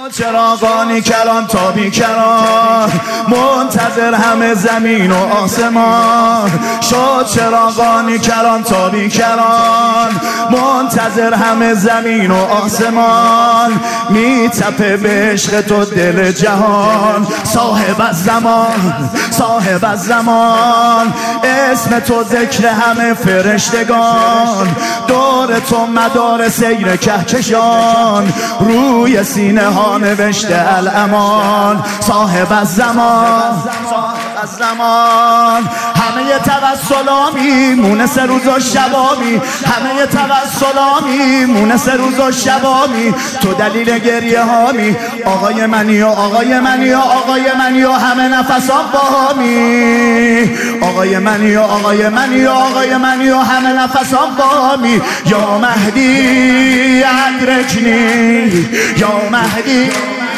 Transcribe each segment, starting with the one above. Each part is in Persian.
چراغانی کران تا بیکران، منتظر همه زمین و آسمان. شد چراغانی کران تا بیکران، منتظر همه زمین و آسمان. میتپه به عشق تو دل جهان، صاحب الزمان صاحب الزمان. اسم تو ذکر همه فرشتگان، دور تو مدار سیر کهکشان. روی سینه ها نوشته الامان، صاحب الزمان صاحب الزمان. همه توسلامی مونس روز و شبامی، همه توسلامی مونس روز و شبامی. تو دلیل گریه هامی، آقای منی و آقای منی و آقای منی و همه نفسان باهامی. آقای منی و آقای منی و آقای منی و همه نفسان باهامی. یا مهدی ادرکنی، یا مهدی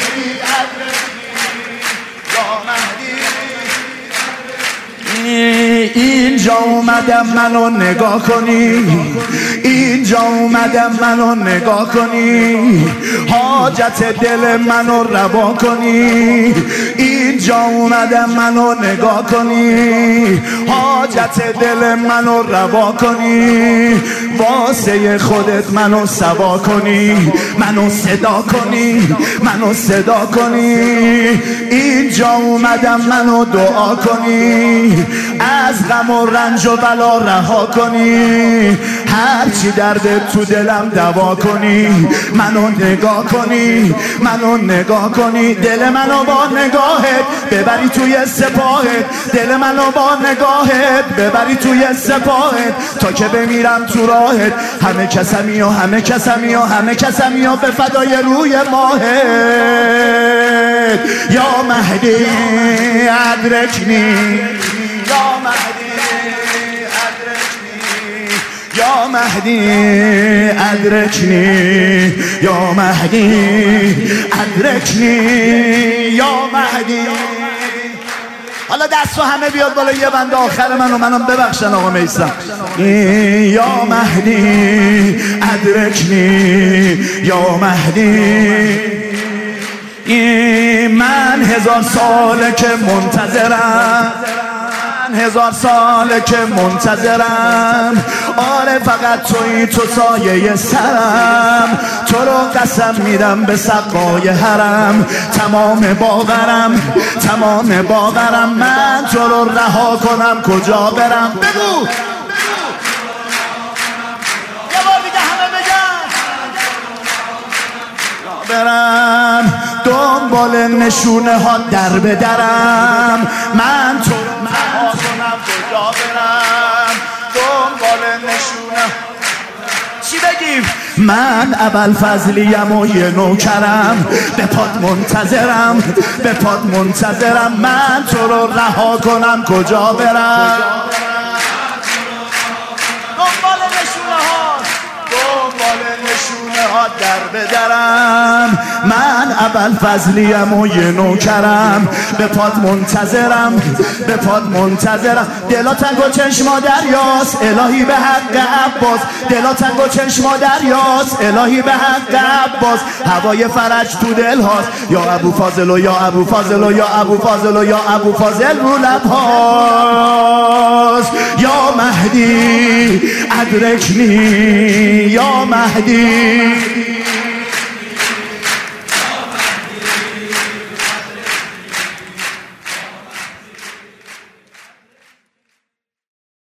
اینجا اومدم منو نگاه کنی، اینجا اومدم منو نگاه کنی. حاجت دل منو روا کنی، اینجا اومدم منو نگاه کنی. حاجت دل منو روا کنی، واسه خودت منو سوا کنی. منو صدا کنی، منو صدا کنی. اینجا اومدم منو دعا کنی، از غم و رنج و بلا رها کنی. هرچی درد تو دلم دوا کنی. منو نگاه کنی، منو نگاه کنی. دل منو با نگاهت ببری توی سپاهت، دل منو با نگاهت ببری توی سپاهت. تا که بمیرم تو راهت، همه کسمی و همه کسمی و همه کسمی و به فدای روی ماهت. یا مهدی ادرکنی، یا مهدی ادرکنی، یا مهدی ادرکنی، یا مهدی ادرکنی، یا مهدی. حالا دستو همه بیاد بالا، یه بند آخر منم ببخشن آقا میثم. یا مهدی ادرکنی، یا مهدی. من 1000 ساله که منتظرم، 1000 ساله که منتظرم. آره فقط تویی، تو سایه سرم. تو رو قسم میدم به سقای حرم، تمام باورم تمام باورم. من تو رو رها کنم کجا برم؟ بگو یه بار دیگه همه بگن. برم دنبال نشونه ها در به درم. من تو رو رها کنم کجا برم؟ دنبال نشونه چی بگیم؟ من ابوالفضلیم و یه نوکرم، به پات منتظرم به پات منتظرم. من تو رو رها کنم کجا برم؟ دنبال نشونه ها، دنبال نشونه ها در به درم. من ابوالفضلیم و یه نوکرم، به پات منتظرم به پات منتظرم. دلا تنگ و چشما دریاست الهی به حق عباس، دلا تنگ و چشما دریاست الهی به حق عباس. هوای فرج تو دل هاست، یا ابو فاضل و یا ابو فاضل و یا ابو فاضل و یا ابو فاضل رو لب هاست. یا مهدی ادرکنی، یا مهدی